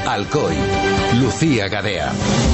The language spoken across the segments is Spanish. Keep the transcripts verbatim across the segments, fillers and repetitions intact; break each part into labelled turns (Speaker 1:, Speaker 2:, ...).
Speaker 1: Alcoy. Lucía Gadea.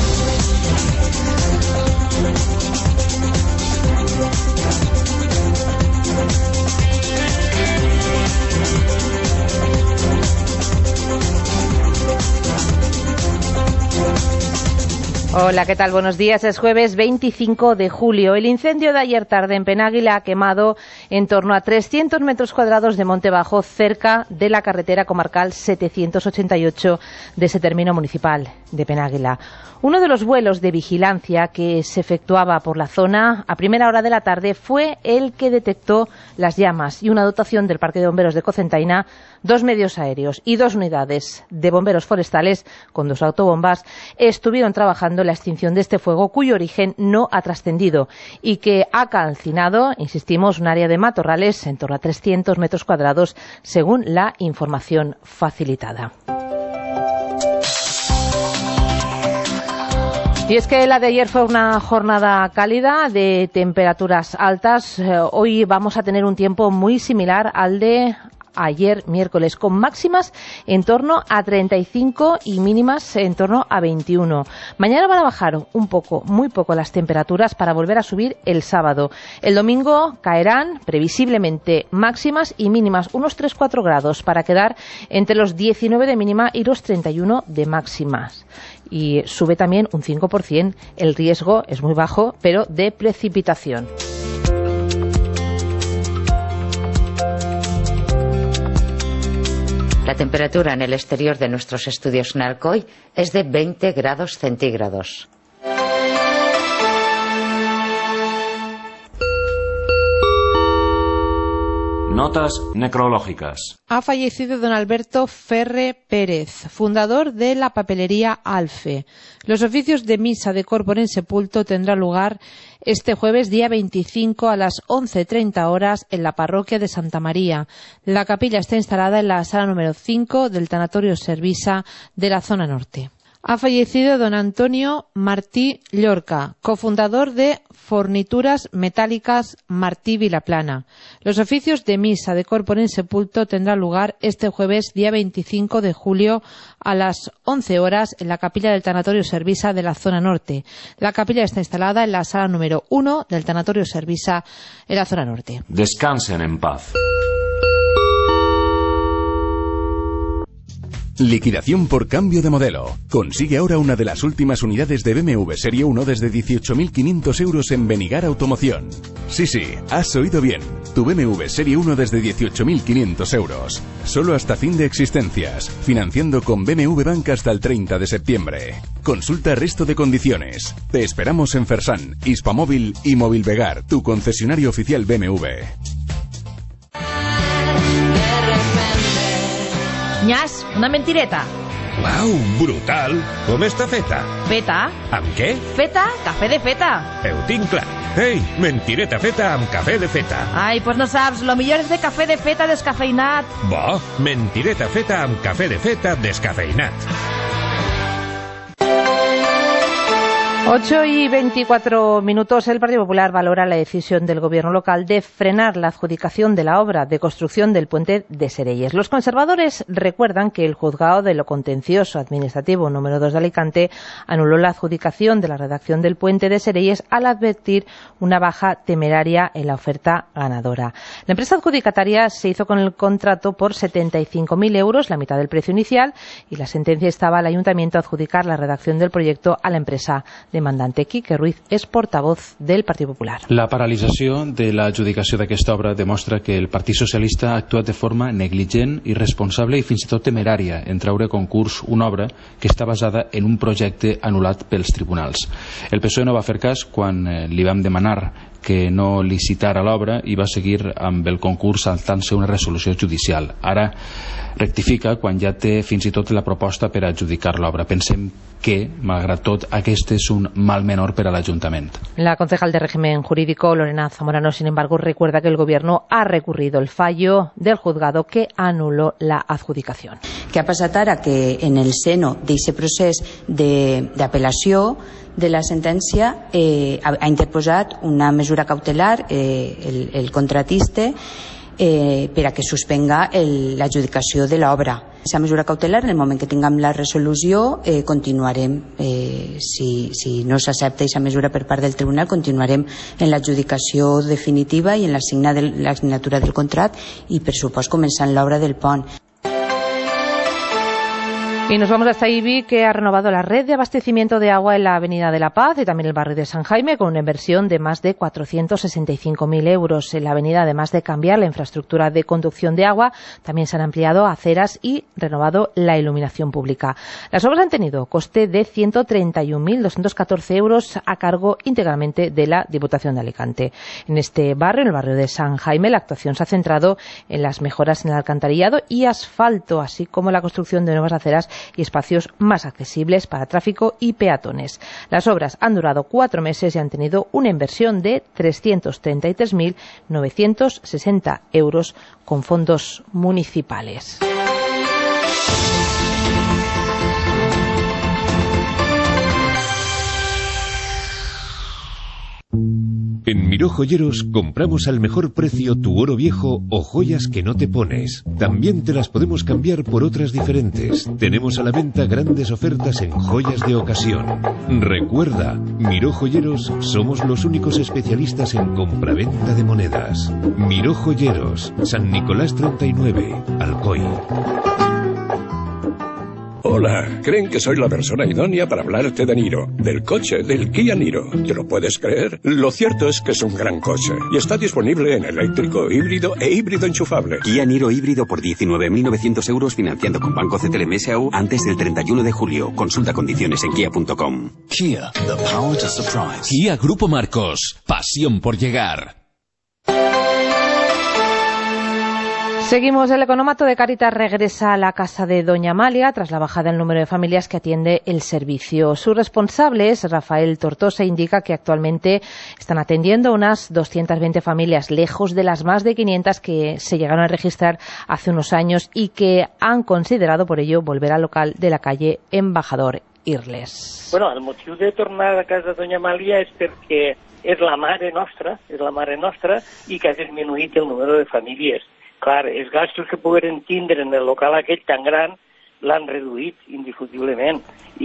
Speaker 2: Hola, ¿qué tal? Buenos días. Es jueves veinticinco de julio. El incendio de ayer tarde en Penàguila ha quemado en torno a trescientos metros cuadrados de monte bajo cerca de la carretera comarcal setecientos ochenta y ocho de ese término municipal de Penàguila. Uno de los vuelos de vigilancia que se efectuaba por la zona a primera hora de la tarde fue el que detectó las llamas, y una dotación del Parque de Bomberos de Cocentaina, dos medios aéreos y dos unidades de bomberos forestales con dos autobombas estuvieron trabajando en la extinción de este fuego, cuyo origen no ha trascendido y que ha calcinado, insistimos, un área de matorrales en torno a trescientos metros cuadrados, según la información facilitada. Y es que la de ayer fue una jornada cálida de temperaturas altas. Eh, hoy vamos a tener un tiempo muy similar al de ayer miércoles, con máximas en torno a treinta y cinco y mínimas en torno a veintiuno. Mañana van a bajar un poco, muy poco las temperaturas para volver a subir el sábado. El domingo caerán previsiblemente máximas y mínimas unos tres a cuatro grados para quedar entre los diecinueve de mínima y los treinta y uno de máximas. Y sube también un cinco por ciento. El riesgo es muy bajo, pero de precipitación.
Speaker 3: La temperatura en el exterior de nuestros estudios en Alcoy es de veinte grados centígrados.
Speaker 4: Notas necrológicas.
Speaker 2: Ha fallecido don Alberto Ferre Pérez, fundador de la papelería Alfe. Los oficios de misa de corpore en sepulto tendrán lugar este jueves día veinticinco a las once treinta horas en la parroquia de Santa María. La capilla está instalada en la sala número cinco del Tanatorio Servisa de la zona norte. Ha fallecido don Antonio Martí Llorca, cofundador de Fornituras Metálicas Martí Vilaplana. Los oficios de misa de corpore en sepulto tendrán lugar este jueves día veinticinco de julio a las once horas en la capilla del Tanatorio Servisa de la zona norte. La capilla está instalada en la sala número uno del Tanatorio Servisa en la zona norte.
Speaker 4: Descansen en paz.
Speaker 5: Liquidación por cambio de modelo. Consigue ahora una de las últimas unidades de B M W Serie uno desde dieciocho mil quinientos euros en Benigar Automoción. Sí, sí, has oído bien. Tu B M W Serie uno desde dieciocho mil quinientos euros. Solo hasta fin de existencias. Financiando con B M W Bank hasta el treinta de septiembre. Consulta resto de condiciones. Te esperamos en Fersan, Hispamóvil y Movilvegar, tu concesionario oficial B M W.
Speaker 2: Nyas, una mentireta.
Speaker 6: Uau, brutal! Com està feta?
Speaker 2: Feta?
Speaker 6: Amb què?
Speaker 2: Feta, café de feta.
Speaker 6: Ho tinc clar. Ei, mentireta feta amb cafè de feta.
Speaker 2: Ai, pues no saps, lo millor és de café de feta descafeinat.
Speaker 6: Bo, mentireta feta amb cafè de feta descafeinat.
Speaker 2: ocho y veinticuatro minutos. El Partido Popular valora la decisión del Gobierno local de frenar la adjudicación de la obra de construcción del puente de Sereyes. Los conservadores recuerdan que el Juzgado de lo Contencioso Administrativo número dos de Alicante anuló la adjudicación de la redacción del puente de Sereyes al advertir una baja temeraria en la oferta ganadora. La empresa adjudicataria se hizo con el contrato por setenta y cinco mil euros, la mitad del precio inicial, y la sentencia instaba al Ayuntamiento a adjudicar la redacción del proyecto a la empresa de demandante. Quique Ruiz és portavoz del Partit Popular.
Speaker 7: La paralització de l'adjudicació d'aquesta obra demostra que el Partit Socialista ha actuat de forma negligent, irresponsable i fins i tot temerària en treure a concurs una obra que està basada en un projecte anul·lat pels tribunals. El P S O E no va fer cas quan eh, li vam demanar que no licitara l'obra i va seguir amb el concurs saltant-se una resolució judicial. Ara rectifica quan ja té fins i tot la proposta per adjudicar l'obra. Pensem que, malgrat tot, aquest és un mal menor per a l'Ajuntament.
Speaker 2: La concejal de régimen jurídico, Lorena Zamorano, sin embargo, recuerda que el Gobierno ha recurrido el fallo del juzgado que anuló la adjudicación.
Speaker 8: Què ha passat ara? Que en el seno d'aquest procés d'apel·lació de la sentència eh, ha, ha interposat una mesura cautelar eh, el, el contratista eh, per a que suspenga l'adjudicació de l'obra. Aquesta mesura cautelar, en el moment que tinguem la resolució, eh, continuarem, eh, si, si no s'accepta aquesta mesura per part del tribunal, continuarem en l'adjudicació definitiva i en la, signa del, la signatura del contracte i, per supost, començant l'obra del pont.
Speaker 2: Y nos vamos hasta Ibi, que ha renovado la red de abastecimiento de agua en la Avenida de la Paz y también el barrio de San Jaime, con una inversión de más de cuatrocientos sesenta y cinco mil euros. En la avenida, además de cambiar la infraestructura de conducción de agua, también se han ampliado aceras y renovado la iluminación pública. Las obras han tenido coste de ciento treinta y un mil doscientos catorce euros a cargo íntegramente de la Diputación de Alicante. En este barrio, en el barrio de San Jaime, la actuación se ha centrado en las mejoras en el alcantarillado y asfalto, así como la construcción de nuevas aceras y espacios más accesibles para tráfico y peatones. Las obras han durado cuatro meses y han tenido una inversión de trescientos treinta y tres mil novecientos sesenta euros con fondos municipales.
Speaker 9: En Miró Joyeros compramos al mejor precio tu oro viejo o joyas que no te pones. También te las podemos cambiar por otras diferentes. Tenemos a la venta grandes ofertas en joyas de ocasión. Recuerda, Miró Joyeros somos los únicos especialistas en compraventa de monedas. Miró Joyeros, San Nicolás treinta y nueve, Alcoy.
Speaker 10: Hola, ¿creen que soy la persona idónea para hablarte de Niro? Del coche, del Kia Niro. ¿Te lo puedes creer? Lo cierto es que es un gran coche y está disponible en eléctrico, híbrido e híbrido enchufable.
Speaker 11: Kia Niro híbrido por diecinueve mil novecientos euros financiando con Banco C T L M S A U antes del treinta y uno de julio. Consulta condiciones en kia punto com.
Speaker 1: Kia, the power to surprise. Kia Grupo Marcos, pasión por llegar.
Speaker 2: Seguimos. El economato de Cáritas regresa a la casa de Doña Amalia tras la bajada del número de familias que atiende el servicio. Su responsable es Rafael Tortosa, indica que actualmente están atendiendo unas doscientas veinte familias, lejos de las más de quinientas que se llegaron a registrar hace unos años y que han considerado por ello volver al local de la calle Embajador Irles.
Speaker 12: Bueno, el motiu de tornar a casa de Doña Amalia és perquè és la mare nostra, és la mare nostra i que ha disminuït el número de famílies. Clar, els gastos que pogueren tindre en el local aquell tan gran l'han reduït indiscutiblement.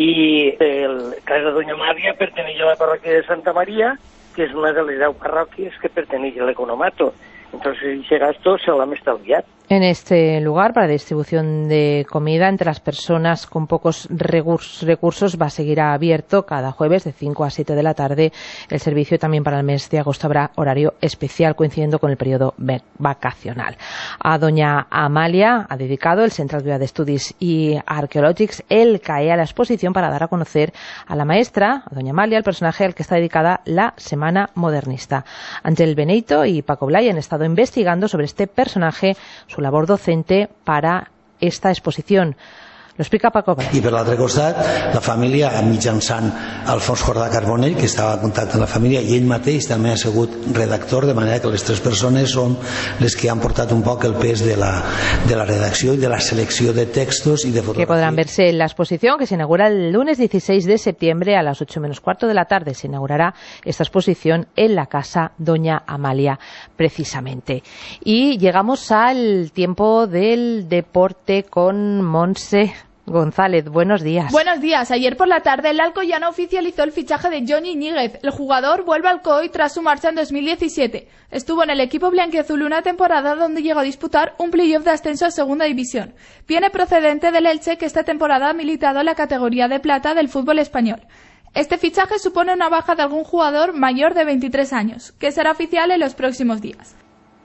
Speaker 12: I el casa de Doña Amalia perteneix a la parròquia de Santa Maria, que és una de les deu parròquies que perteneix a l'economato. Entonces, ese gasto se lo han estalviat.
Speaker 2: En este lugar para distribución de comida entre las personas con pocos recursos va a seguir abierto cada jueves de cinco a siete de la tarde. El servicio también para el mes de agosto habrá horario especial coincidiendo con el periodo vacacional. A Doña Amalia ha dedicado el Centre de Estudis i Arqueològics el C A E a la exposición para dar a conocer a la maestra, a Doña Amalia, el personaje al que está dedicada la Semana Modernista. Ángel Beneito y Paco Blay han estado investigando sobre este personaje, su labor docente para esta exposición. Lo explica Paco Blay.
Speaker 13: I per l'altre costat, la família mitjançant Alfons Jordà Carbonell, que estava en contacte amb la família, i ell mateix també ha sigut redactor, de manera que les tres persones són les que han portat un poc el pes de la, de la redacció i de la selecció de textos y de fotografías.
Speaker 2: Que podrán verse en la exposición, que se inaugura el lunes dieciséis de septiembre a las ocho menos cuarto de la tarde. Se inaugurará esta exposición en la Casa Doña Amalia, precisamente. Y llegamos al tiempo del deporte con Montse González. Buenos días.
Speaker 14: Buenos días. Ayer por la tarde el Alcoyano oficializó el fichaje de Johnny Iñiguez. El jugador vuelve al C O I tras su marcha en dos mil diecisiete. Estuvo en el equipo blanquiazul una temporada donde llegó a disputar un playoff de ascenso a segunda división. Viene procedente del Elche, que esta temporada ha militado en la categoría de plata del fútbol español. Este fichaje supone una baja de algún jugador mayor de veintitrés años, que será oficial en los próximos días.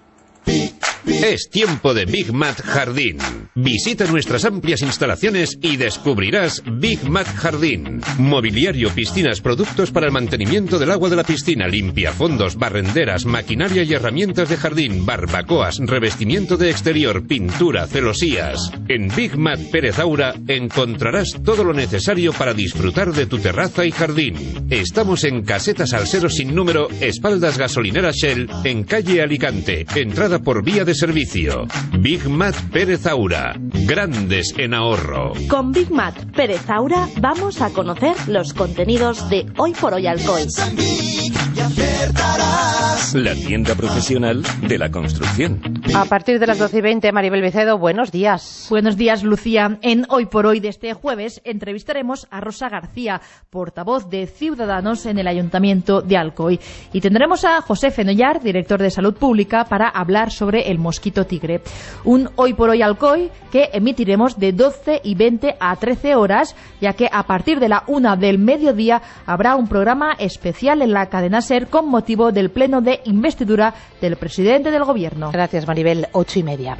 Speaker 9: Es tiempo de Big Mat Jardín. Visita nuestras amplias instalaciones y descubrirás Big Mat Jardín. Mobiliario, piscinas, productos para el mantenimiento del agua de la piscina, limpiafondos, barrenderas, maquinaria y herramientas de jardín, barbacoas, revestimiento de exterior, pintura, celosías. En Big Mat Pérez Aura encontrarás todo lo necesario para disfrutar de tu terraza y jardín. Estamos en Caseta Salsero sin número, espaldas gasolinera Shell, en calle Alicante, entrada por vía de servicio. Big Mat Pérez Aura, grandes en ahorro.
Speaker 15: Con Big Mat Pérez Aura vamos a conocer los contenidos de Hoy por Hoy Alcoy.
Speaker 16: La tienda profesional de la construcción.
Speaker 2: A partir de las doce y veinte, Maribel Vicedo, buenos días.
Speaker 17: Buenos días, Lucía. En Hoy por Hoy de este jueves entrevistaremos a Rosa García, portavoz de Ciudadanos en el Ayuntamiento de Alcoy. Y tendremos a José Fenollar, director de Salud Pública, para hablar sobre el mosquito tigre. Un Hoy por Hoy Alcoy que emitiremos de doce y veinte a trece horas, ya que a partir de la una del mediodía habrá un programa especial en la cadena SER con motivo del pleno de investidura del presidente del Gobierno.
Speaker 2: Gracias, Maribel. Ocho y media.